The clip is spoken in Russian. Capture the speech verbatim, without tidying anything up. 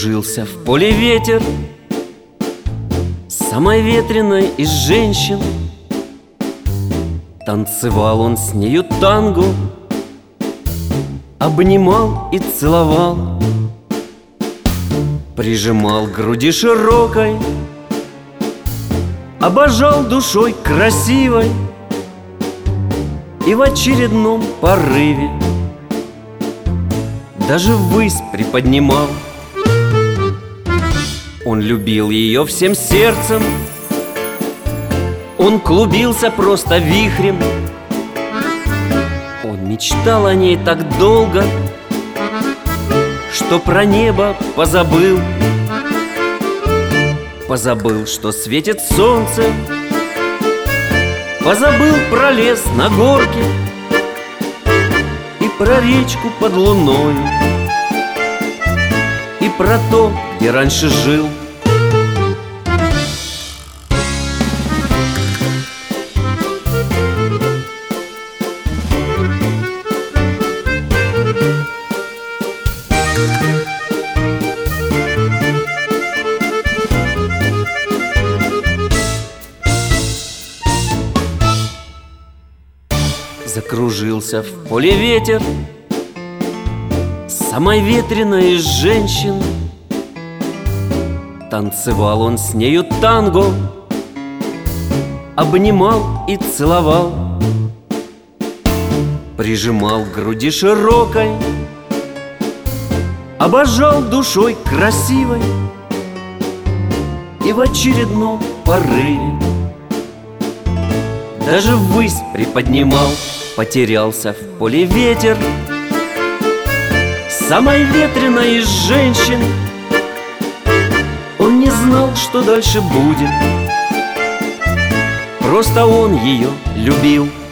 Закружился в поле ветер, самой ветреной из женщин. Танцевал он с нею танго, обнимал и целовал, прижимал к груди широкой, обожал душой красивой. И в очередном порыве даже ввысь приподнимал. Он любил ее всем сердцем, он клубился просто вихрем. Он мечтал о ней так долго, что про небо позабыл. Позабыл, что светит солнце, позабыл про лес на горке и про речку под луной, и про то, где раньше жил. Закружился в поле ветер, самой ветреной из женщин. Танцевал он с нею танго, обнимал и целовал, прижимал к груди широкой, обожал душой красивой. И в очередном порыве даже ввысь приподнимал. Потерялся в поле ветер, самой ветреной из женщин. Он не знал, что дальше будет, просто он ее любил.